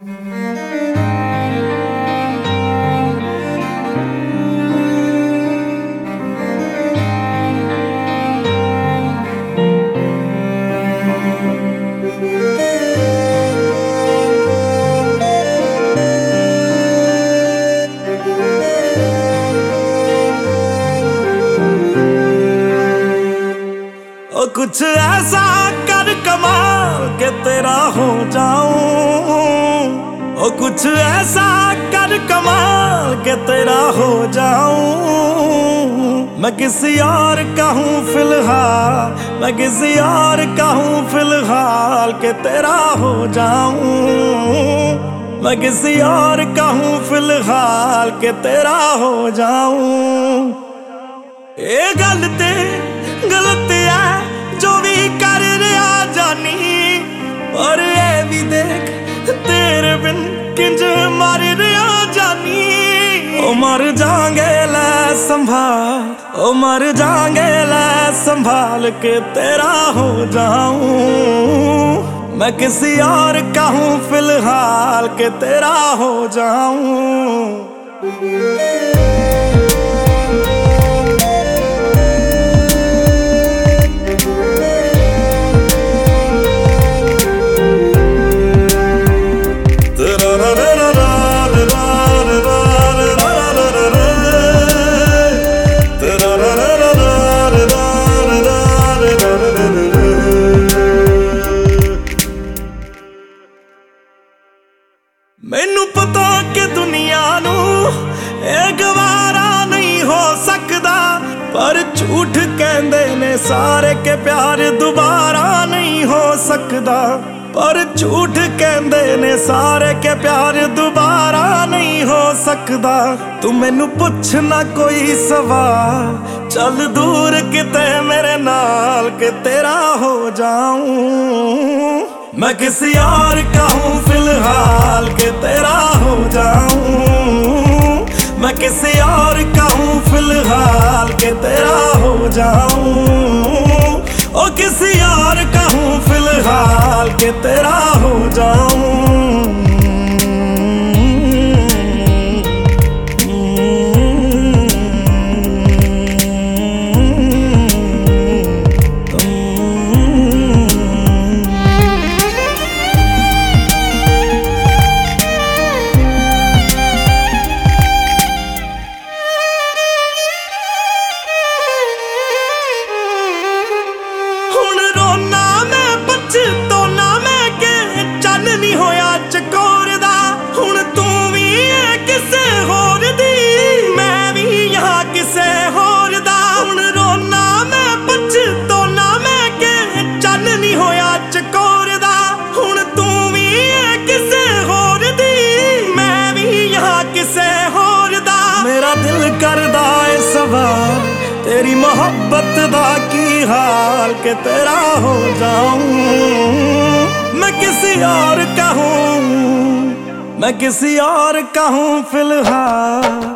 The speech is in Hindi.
कुछ ऐसा कर कमाल के तेरा हो जाऊं, ओ कुछ ऐसा कर कमाल के तेरा हो जाऊं। मैं किसी और का हूँ फिलहाल, मैं किसी और का हूँ फिलहाल के तेरा हो जाऊं। मैं किसी और का हूँ फिलहाल के तेरा हो जाऊं। ये गलती गलती है जो भी कर रहा जानी, और ये भी देख तेरे बिन किंज मर रहा जानी। ओ मर जाएंगे ले संभाल, ओ मर जाएंगे ले संभाल के तेरा हो जाऊं। मैं किसी और का हूँ फिलहाल के तेरा हो जाऊं। मैनू पता कि दुनिया नू ये गवारा नहीं हो सकदा, पर झूठ कहंदे ने सारे के प्यार दोबारा नहीं हो सकदा। पर झूठ कहंदे ने सारे के प्यार दोबारा नहीं हो सकदा। तू मैनू पुछ ना कोई सवाल, चल दूर किते मेरे नाल के तेरा हो जाऊं। मैं किसी और का हूँ फिलहाल के तेरा हो जाऊं। मैं किसी और का हूँ फिलहाल के तेरा हो जाऊं। ओ किसी और का हूँ फिलहाल के तेरा हो जाऊं। मेरा दिल करदा है सवाल, तेरी मोहब्बत दा की हाल के तेरा हो जाऊं। मैं किसी और का हूँ, मैं किसी और का हूँ फिलहाल।